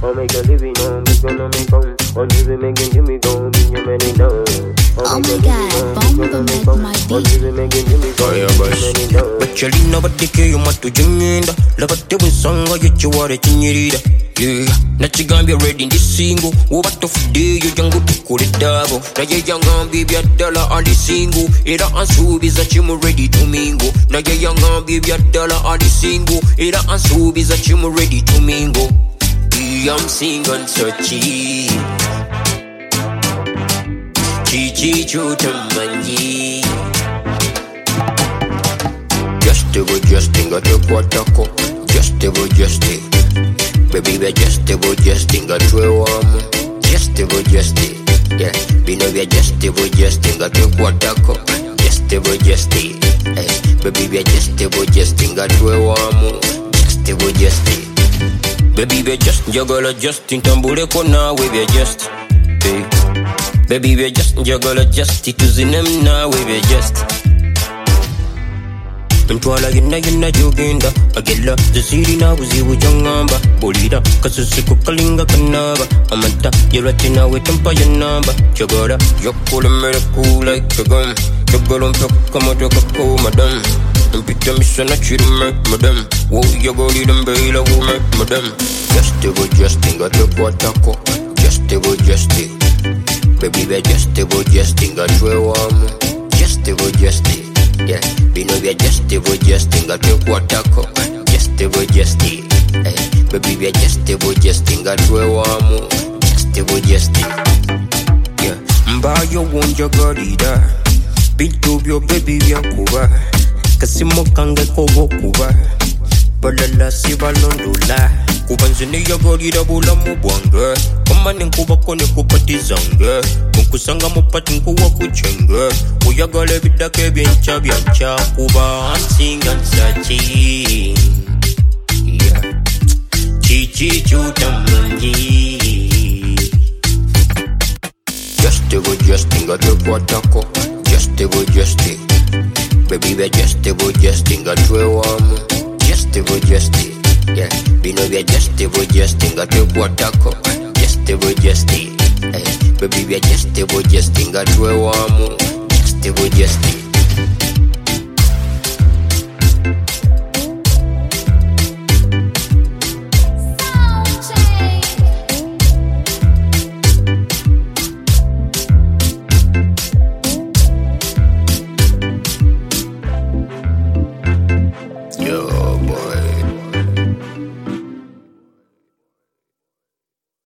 I'll make a living on, make gonna make on. On you making Jimmy go, be your man in love. Oh my God, bomba make my beat. But you lean over the key, you must do jinda. Love a devil song, or you are a chinida. Yeah, not you gonna be ready in this single. What the day you young go to call it double. Now you young gonna be a dollar on the single. It a soup is that you ready to mingle. Now you young gonna be a dollar on the single. It a soup is that you ready to mingle. I'm single so cheap. Chichi chutamani. Just got a quarter. Just baby, we just got a warm. Just yeah. We know we just got a quarter. Just hey, baby, we just got a warm. Just baby, we just juggle just in tambure kona, we just hey. Baby, we just juggle just to zinem na, we just Ntwala yina joginda agella zisiri na buzibu jangamba bolida kasusiku kalinga kanaba amanta yeratina wetampa yanamba chagora yokula mereku like a gun jagolon kama ko madam mpita misana chirme madam wo yagoli dambela wo madam just got the quarter just baby we just got the warm just yeah, we know we are just got a quarter cup. Just hey, baby we are just got a warm. Just yeah, mba yo wonja garida. Big to your baby yankuba. Kasimo kange kogo kuba. Balala si balondula. Kubanzini ya garida bula mubwanga. Kama ninkuba kone kupatizanga. Kusanga mupati nkuwa kuchenga. Uyagale bidake biancha kuba hunting and searching. Yeah. Chichi chutamani. Just got a quarter. Just baby we just got a warm. Just yeah. We know we just got a quarter. Just hey, baby we just got a warm. Just